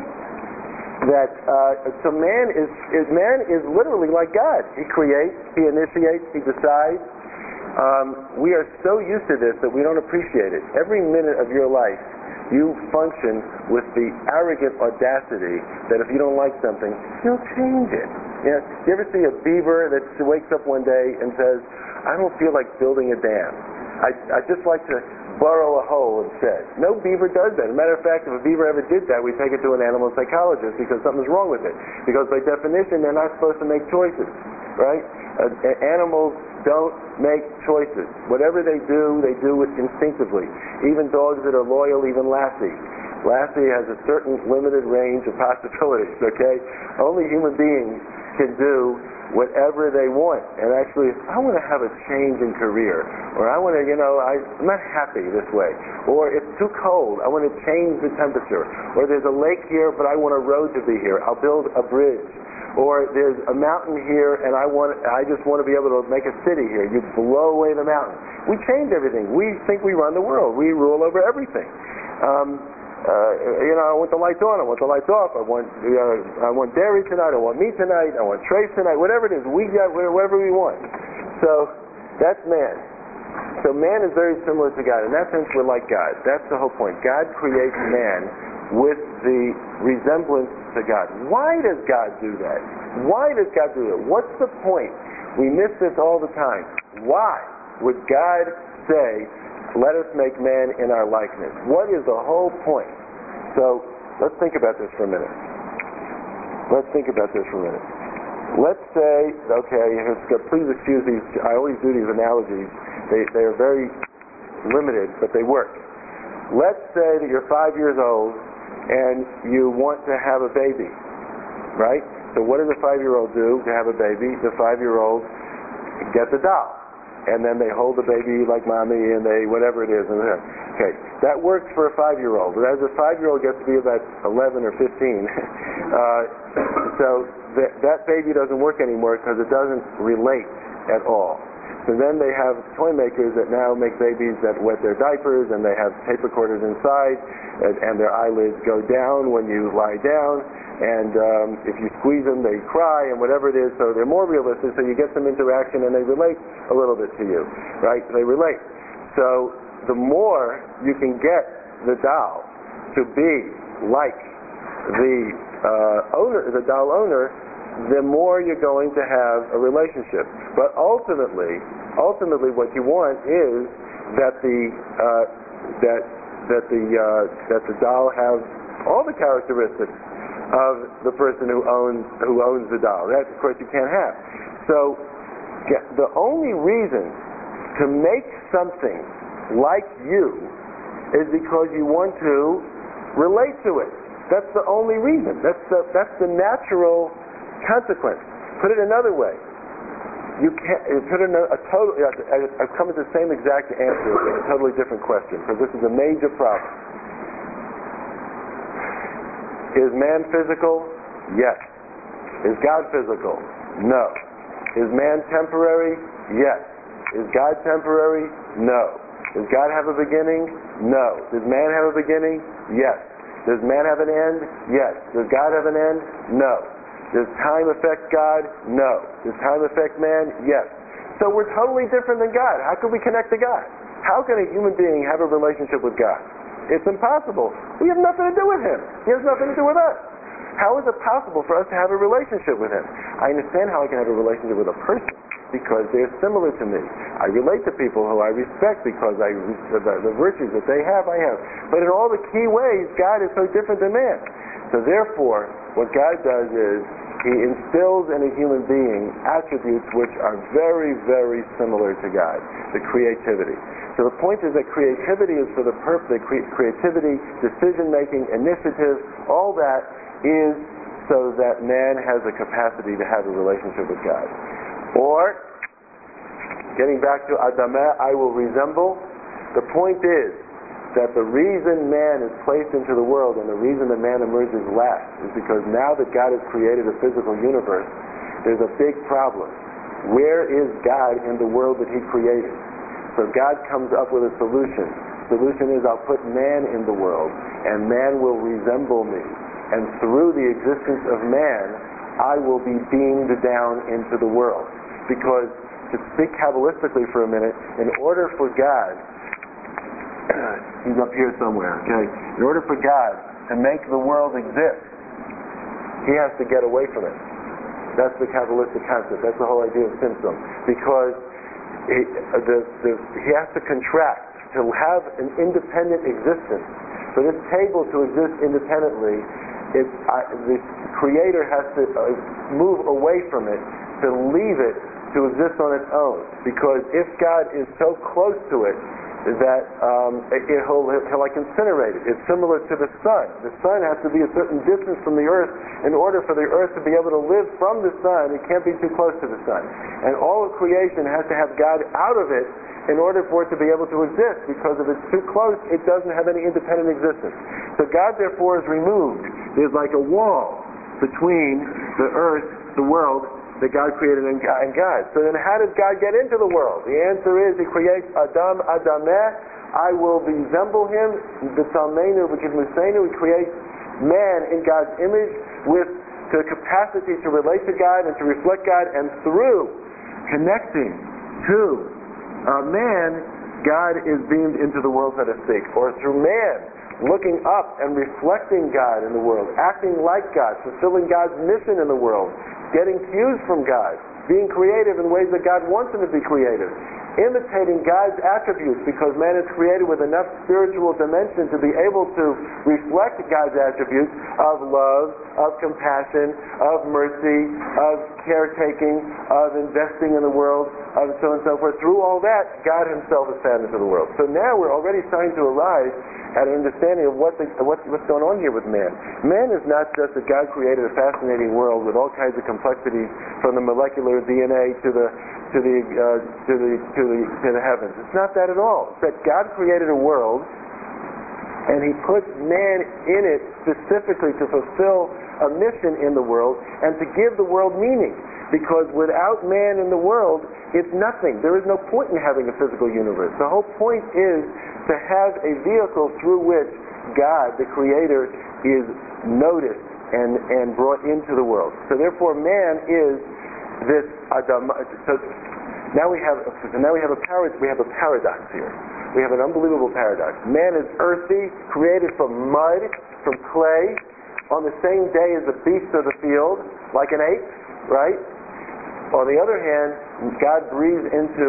that uh, so man is, is man is literally like God. He creates, he initiates, he decides. Um, we are so used to this that we don't appreciate it. Every minute of your life, you function with the arrogant audacity that if you don't like something, you'll change it. You know, you ever see a beaver that wakes up one day and says, I don't feel like building a dam. I, I just like to burrow a hole instead. No beaver does that. As a matter of fact, if a beaver ever did that, we'd take it to an animal psychologist because something's wrong with it. Because by definition, they're not supposed to make choices, right? Uh, animals don't make choices. Whatever they do, they do it instinctively. Even dogs that are loyal, even Lassie. Lassie has a certain limited range of possibilities, okay? Only human beings can do whatever they want. And actually, if I want to have a change in career, or I want to, you know, I, I'm not happy this way, or it's too cold, I want to change the temperature, or there's a lake here, but I want a road to be here, I'll build a bridge. Or there's a mountain here, and I want, I just want to be able to make a city here. You blow away the mountain. We change everything. We think we run the world. We rule over everything. Um, uh, you know, I want the lights on. I want the lights off. I want, you know, I want dairy tonight. I want meat tonight. I want trace tonight. Whatever it is, we get whatever we want. So that's man. So man is very similar to God. In that sense, we're like God. That's the whole point. God creates man with the resemblance to God. Why does God do that? Why does God do that? What's the point? We miss this all the time. Why would God say, let us make man in our likeness? What is the whole point? So let's think about this for a minute. Let's think about this for a minute. Let's say, okay, please excuse these, I always do these analogies. They, they are very limited, but they work. Let's say that you're five years old and you want to have a baby, right? So what does a five-year-old do to have a baby? The five-year-old gets a doll, and then they hold the baby like mommy, and they whatever it is. And okay, that works for a five-year-old. But as a five-year-old gets to be about eleven or fifteen, uh, so th- that baby doesn't work anymore because it doesn't relate at all. So then they have toy makers that now make babies that wet their diapers, and they have tape recorders inside, and, and their eyelids go down when you lie down, and um, if you squeeze them, they cry, and whatever it is. So they're more realistic, so you get some interaction, and they relate a little bit to you, right? They relate. So the more you can get the doll to be like the uh, owner, the doll owner, the more you're going to have a relationship. But ultimately, ultimately what you want is that the uh, that that the uh, that the doll has all the characteristics of the person who owns who owns the doll. That, of course, you can't have. So, yeah, the only reason to make something like you is because you want to relate to it. That's the only reason. That's the that's the natural consequence. Put it another way. You can't put in a, a total. I've come to the same exact answer with a totally different question, because this is a major problem. Is man physical? Yes. Is God physical? No. Is man temporary? Yes. Is God temporary? No. Does God have a beginning? No. Does man have a beginning? Yes. Does man have an end? Yes. Does God have an end? No. Does time affect God? No. Does time affect man? Yes. So we're totally different than God. How can we connect to God? How can a human being have a relationship with God? It's impossible. We have nothing to do with Him. He has nothing to do with us. How is it possible for us to have a relationship with Him? I understand how I can have a relationship with a person, because they're similar to me. I relate to people who I respect because I the, the virtues that they have, I have. But in all the key ways, God is so different than man. So therefore, what God does is He instills in a human being attributes which are very, very similar to God. The creativity. So the point is that creativity is for the purpose, the cre- creativity, decision-making, initiative, all that is so that man has a capacity to have a relationship with God. Or, getting back to Adamah, I will resemble. The point is that the reason man is placed into the world and the reason that man emerges last is because now that God has created a physical universe, there's a big problem. Where is God in the world that He created? So God comes up with a solution. Solution is, I'll put man in the world, and man will resemble me. And through the existence of man, I will be beamed down into the world. Because, to speak Kabbalistically for a minute, in order for God, He's up here somewhere, okay? In order for God to make the world exist, He has to get away from it. That's the Kabbalistic concept. That's the whole idea of Tzimtzum. Because it, the, the, He has to contract to have an independent existence. For this table to exist independently, it, uh, the Creator has to uh, move away from it, to leave it to exist on its own. Because if God is so close to it, that um, it, he'll, he'll like incinerate it. It's similar to the sun. The sun has to be a certain distance from the earth in order for the earth to be able to live from the sun. It can't be too close to the sun. And all of creation has to have God out of it in order for it to be able to exist, because if it's too close, it doesn't have any independent existence. So God therefore is removed. There's like a wall between the earth, the world, that God created and God. So then how does God get into the world? The answer is He creates Adam, Adameh. I will resemble him. B'tzalmenu v'kidmusenu. He creates man in God's image with the capacity to relate to God and to reflect God, and through connecting to uh, man, God is beamed into the world, so to speak. Or through man looking up and reflecting God in the world, acting like God, fulfilling God's mission in the world, getting cues from God, being creative in ways that God wants him to be creative, imitating God's attributes, because man is created with enough spiritual dimension to be able to reflect God's attributes of love, of compassion, of mercy, of caretaking, of investing in the world, of so on and so forth. Through all that, God himself is found into the world. So now we're already starting to arrive at an understanding of what the, what, what's going on here with man. Man is not just that God created a fascinating world with all kinds of complexities, from the molecular D N A to the to the uh, to the to the to the heavens. It's not that at all. It's that God created a world, and He puts man in it specifically to fulfill a mission in the world and to give the world meaning. Because without man in the world, it's nothing. There is no point in having a physical universe. The whole point is to have a vehicle through which God, the Creator, is noticed and, and brought into the world. So therefore, man is this Adam. So now we have so now we have a par- we have a paradox here. We have an unbelievable paradox. Man is earthy, created from mud, from clay, on the same day as the beasts of the field, like an ape, right? On the other hand, God breathes into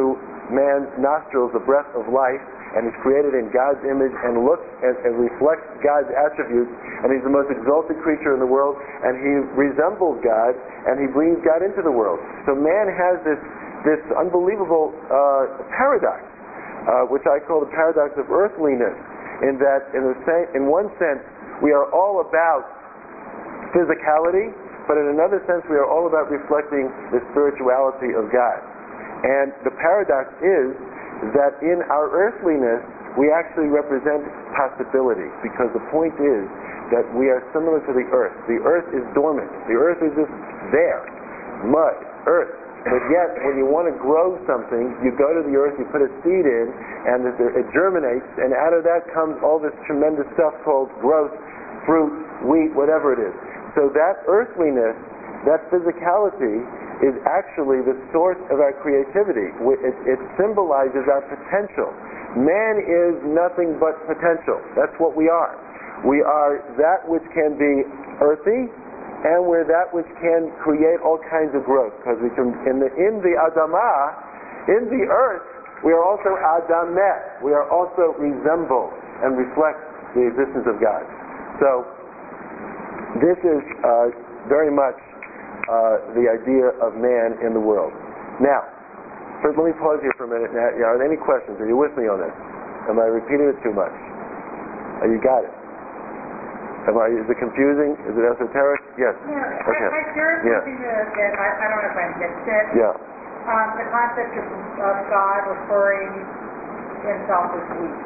man's nostrils the breath of life, and he's created in God's image and looks and, and reflects God's attributes, and he's the most exalted creature in the world, and he resembles God, and he brings God into the world. So man has this this unbelievable uh, paradox, uh, which I call the paradox of earthliness, in that in, the same, in one sense we are all about physicality, but in another sense we are all about reflecting the spirituality of God. And the paradox is that in our earthliness we actually represent possibility, because the point is that we are similar to the earth. The earth is dormant. The earth is just there. Mud, earth. But yet, when you want to grow something, you go to the earth, you put a seed in, and it germinates, and out of that comes all this tremendous stuff called growth, fruit, wheat, whatever it is. So that earthliness, that physicality, is actually the source of our creativity. It, it symbolizes our potential. Man is nothing but potential. That's what we are. We are that which can be earthy, and we're that which can create all kinds of growth. Because we can, in the in the Adamah, in the earth, we are also Adameh. We are also resemble and reflect the existence of God. So this is uh, very much Uh, the idea of man in the world. Now, first let me pause here for a minute. Now, are there any questions? Are you with me on this? Am I repeating it too much? Oh, you got it. Am I, is it confusing? Is it esoteric? Yes. No, Okay. I, I, there's Yeah. something that, that I, I don't know if I missed it. Yeah. Um, the concept of, of God referring himself as we.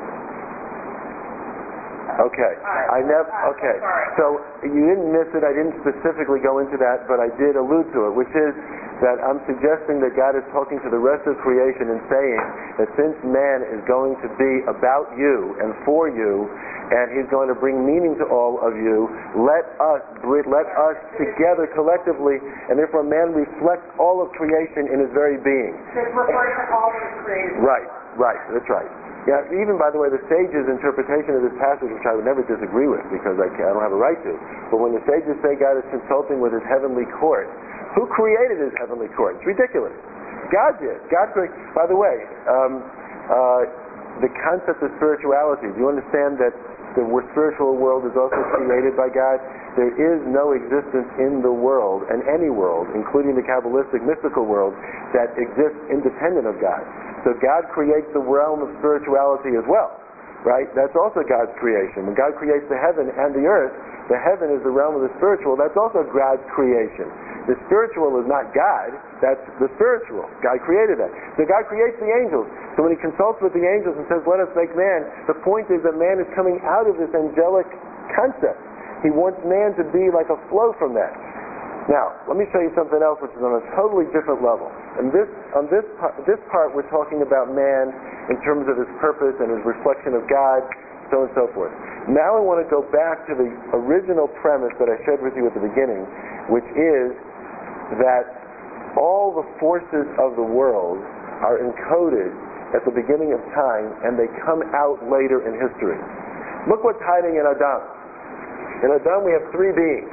Okay. I never. Uh, Okay. sorry. So you didn't miss it. I didn't specifically go into that, but I did allude to it, which is that I'm suggesting that God is talking to the rest of creation and saying that since man is going to be about you and for you, and he's going to bring meaning to all of you, let us let us together collectively, and therefore man reflects all of creation in his very being. So it's referring to all that is created. Right. Right. That's right. Yeah, even, by the way, the sages' interpretation of this passage, which I would never disagree with because I, can't, I don't have a right to, but when the sages say God is consulting with his heavenly court, who created his heavenly court? It's ridiculous. God did. God created. By the way, um, uh, the concept of spirituality, do you understand that the spiritual world is also created by God? There is no existence in the world, and any world, including the Kabbalistic mystical world, that exists independent of God. So God creates the realm of spirituality as well, right? That's also God's creation. When God creates the heaven and the earth, the heaven is the realm of the spiritual. That's also God's creation. The spiritual is not God. That's the spiritual. God created that. So God creates the angels. So when he consults with the angels and says, let us make man, the point is that man is coming out of this angelic concept. He wants man to be like a flow from that. Now, let me show you something else which is on a totally different level. And this, on this part, this part, we're talking about man in terms of his purpose and his reflection of God, so on and so forth. Now I want to go back to the original premise that I shared with you at the beginning, which is that all the forces of the world are encoded at the beginning of time, and they come out later in history. Look what's hiding in Adam. In Adam we have three beings.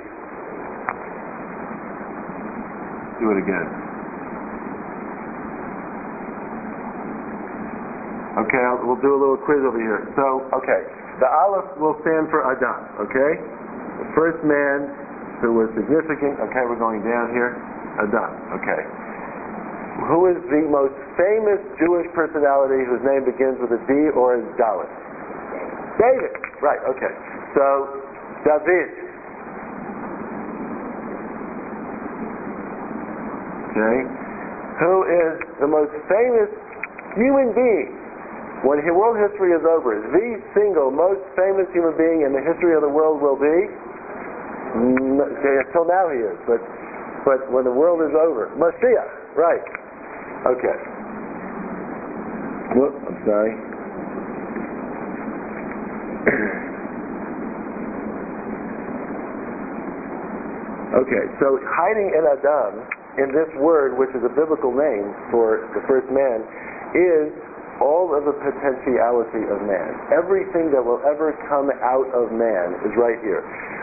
Do it again. Okay, I'll, we'll do a little quiz over here. So, okay, the Aleph will stand for Adam, okay? The first man who was significant, okay, we're going down here, Adam, okay. Who is the most famous Jewish personality whose name begins with a D or a Dalet? David, right, okay. So, David. Okay. Who is the most famous human being when world history is over? The single most famous human being in the history of the world will be? Okay, until now he is, but but when the world is over, Mashiach, right? Okay. Whoop, I'm sorry. Okay, so hiding in Adam, in this word, which is a biblical name for the first man, is all of the potentiality of man. Everything that will ever come out of man is right here.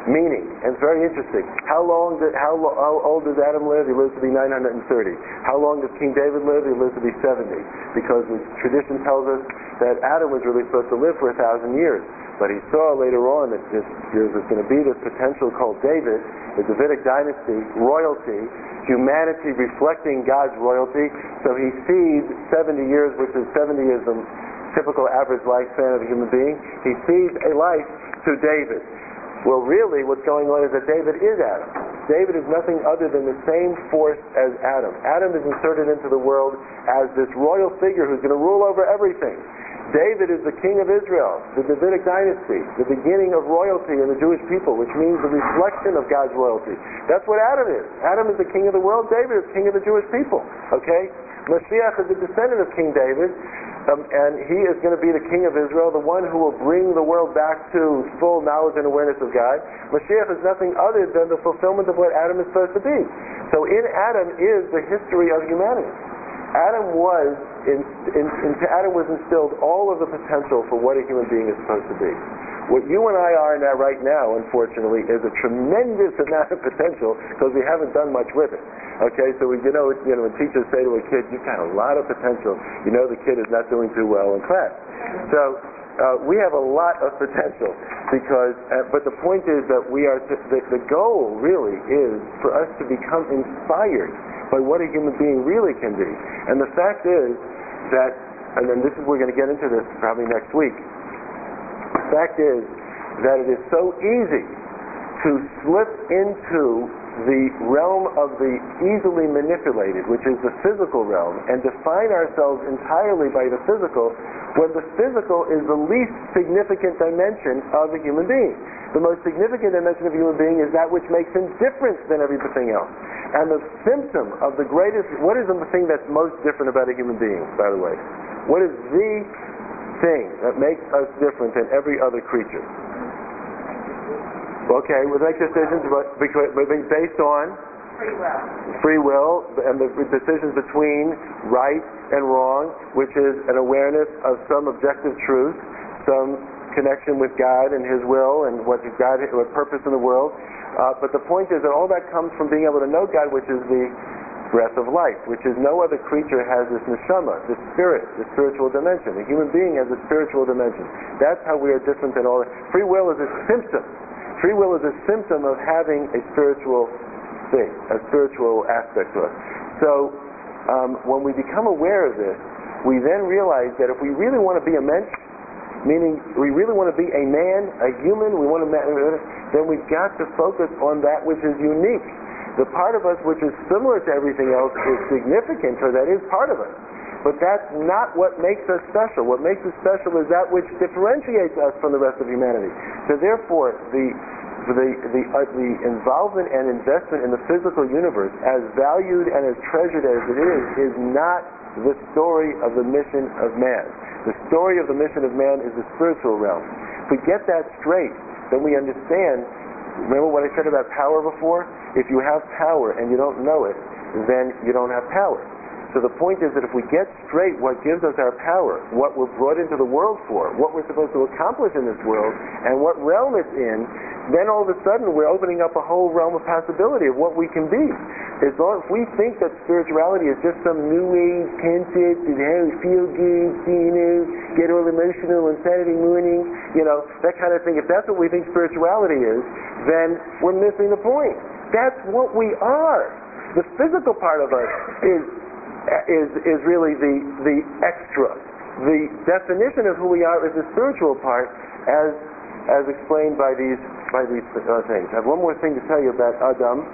meaning. And it's very interesting. How long did, how, lo- how old does Adam live? He lives to be nine hundred thirty. How long does King David live? He lives to be seventy. Because the tradition tells us that Adam was really supposed to live for a thousand years. But he saw later on that this, there was going to be this potential called David, the Davidic dynasty, royalty, humanity reflecting God's royalty. So he sees seventy years, which is seventy is the typical average lifespan of a human being. He sees a life to David. Well, really, what's going on is that David is Adam. David is nothing other than the same force as Adam. Adam is inserted into the world as this royal figure who's going to rule over everything. David is the king of Israel, the Davidic dynasty, the beginning of royalty in the Jewish people, which means the reflection of God's royalty. That's what Adam is. Adam is the king of the world. David is king of the Jewish people. Okay? Mashiach is a descendant of King David, um, and he is going to be the king of Israel, the one who will bring the world back to full knowledge and awareness of God. Mashiach is nothing other than the fulfillment of what Adam is supposed to be. So in Adam is the history of humanity. Adam was in, in, into Adam was instilled all of the potential for what a human being is supposed to be. What you and I are now, right now, unfortunately, is a tremendous amount of potential because we haven't done much with it. Okay, so we, you know, you know, when teachers say to a kid, "You've got a lot of potential," you know the kid is not doing too well in class. So uh, we have a lot of potential because, uh, but the point is that we are. To, the, the goal really is for us to become inspired by what a human being really can be. And the fact is that, and then this is, we're going to get into this probably next week, the fact is that it is so easy to slip into the realm of the easily manipulated, which is the physical realm, and define ourselves entirely by the physical, when the physical is the least significant dimension of a human being. The most significant dimension of a human being is that which makes him different than everything else. And the symptom of the greatest, what is the thing that's most different about a human being, by the way? What is the thing that makes us different than every other creature? Okay, we make decisions but because, based on Free will. Free will, and the decisions between right and wrong, which is an awareness of some objective truth, some connection with God and His will and what God, what purpose in the world. Uh, but the point is that all that comes from being able to know God, which is the breath of life, which is no other creature has this neshama, this spirit, this spiritual dimension. A human being has a spiritual dimension. That's how we are different than all. Free will is a symptom. Free will is a symptom of having a spiritual thing, a spiritual aspect to us. So um, when we become aware of this, we then realize that if we really want to be a mensch, meaning we really want to be a man, a human, we want to, then we've got to focus on that which is unique. The part of us which is similar to everything else is significant, because that is part of us. But that's not what makes us special. What makes us special is that which differentiates us from the rest of humanity. So therefore, the the the, uh, the involvement and investment in the physical universe, as valued and as treasured as it is, is not the story of the mission of man. The story of the mission of man is the spiritual realm. If we get that straight, then we understand. Remember what I said about power before? If you have power and you don't know it, then you don't have power. So the point is that if we get straight what gives us our power, what we're brought into the world for, what we're supposed to accomplish in this world, and what realm it's in, then all of a sudden we're opening up a whole realm of possibility of what we can be. As long as we think that spirituality is just some new age concept and how we feel good, you know, get all emotional on Saturday morning, you know, that kind of thing. If that's what we think spirituality is, then we're missing the point. That's what we are. The physical part of us is is is really the the extra. The definition of who we are is the spiritual part, as as explained by these by these uh, things. I have one more thing to tell you about Adam.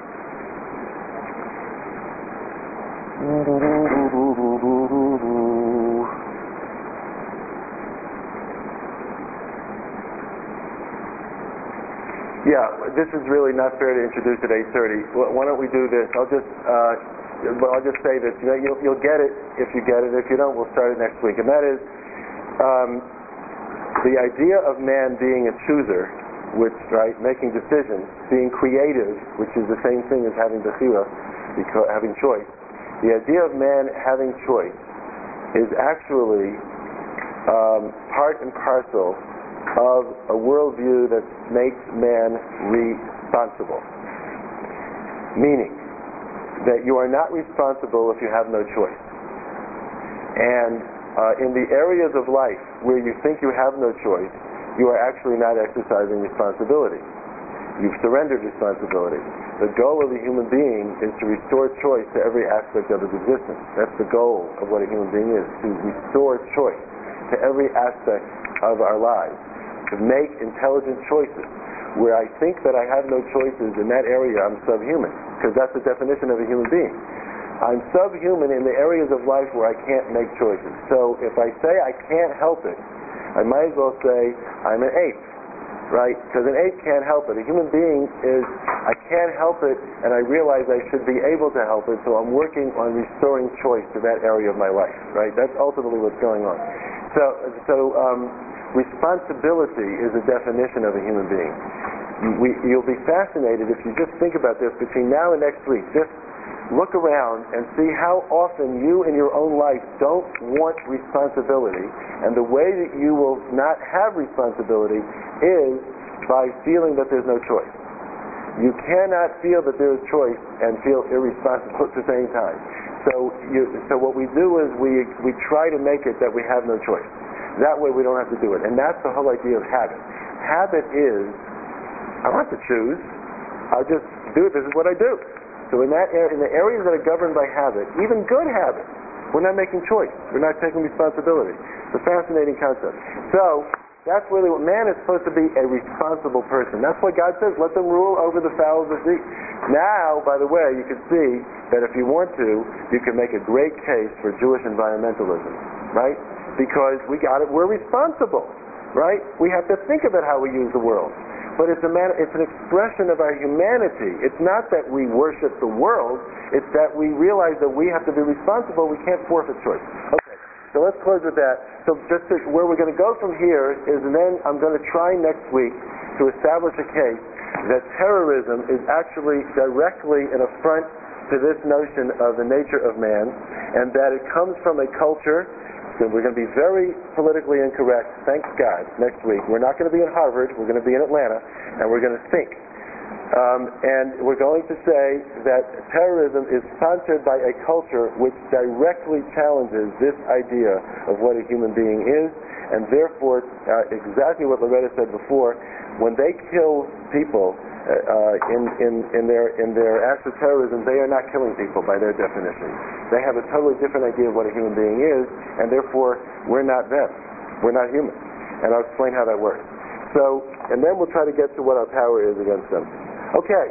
Yeah, this is really not fair to introduce at eight thirty. Why don't we do this? I'll just. Uh, Well, I'll just say this. You know, you'll, you'll get it if you get it. If you don't, we'll start it next week. And that is um, the idea of man being a chooser, which, right, making decisions, being creative, which is the same thing as having bechira, having choice. The idea of man having choice is actually um, part and parcel of a worldview that makes man responsible. Meaning that you are not responsible if you have no choice. And uh, in the areas of life where you think you have no choice, you are actually not exercising responsibility. You've surrendered responsibility. The goal of a human being is to restore choice to every aspect of his existence. That's the goal of what a human being is, to restore choice to every aspect of our lives, to make intelligent choices. Where I think that I have no choices, in that area I'm subhuman, because that's the definition of a human being. I'm subhuman in the areas of life where I can't make choices. So if I say I can't help it, I might as well say I'm an ape, right? Because an ape can't help it. A human being is, I can't help it, and I realize I should be able to help it, so I'm working on restoring choice to that area of my life, right? That's ultimately what's going on. So, so um, responsibility is a definition of a human being. We, you'll be fascinated if you just think about this between now and next week. Just look around and see how often you in your own life don't want responsibility, and the way that you will not have responsibility is by feeling that there's no choice. You cannot feel that there is choice and feel irresponsible at the same time. So, you, so what we do is we we try to make it that we have no choice. That way we don't have to do it, and that's the whole idea of habit. Habit is, I don't have to choose. I just do it. This is what I do. So in that area, in the areas that are governed by habit, even good habits, we're not making choice. We're not taking responsibility. It's a fascinating concept. So that's really what man is supposed to be, a responsible person. That's why God says, let them rule over the fowls of the sea. Now, by the way, you can see that if you want to, you can make a great case for Jewish environmentalism, right? Because we got it. We're responsible, right? We have to think about how we use the world. But it's a man, it's an expression of our humanity. It's not that we worship the world. It's that we realize that we have to be responsible. We can't forfeit choice. Okay, so let's close with that. So just to, where we're going to go from here is, and then I'm going to try next week to establish a case that terrorism is actually directly an affront to this notion of the nature of man, and that it comes from a culture. So we're going to be very politically incorrect, thank God, next week. We're not going to be in Harvard, we're going to be in Atlanta, and we're going to think. Um, and we're going to say that terrorism is sponsored by a culture which directly challenges this idea of what a human being is, and therefore, uh, exactly what Loretta said before, when they kill people uh, in, in, in, their, in their acts of terrorism, they are not killing people by their definition. They have a totally different idea of what a human being is, and therefore, we're not them. We're not human. And I'll explain how that works. So, and then we'll try to get to what our power is against them. Okay.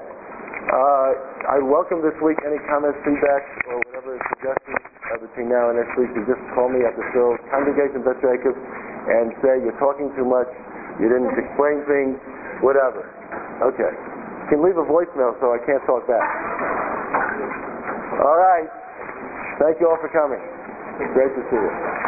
Uh, I welcome this week any comments, feedback, or whatever suggestions uh, between now and next week. You just call me at the show, congregation dot jacob, and say you're talking too much, you didn't explain things, whatever. Okay. You can leave a voicemail so I can't talk back. All right. Thank you all for coming. Great to see you.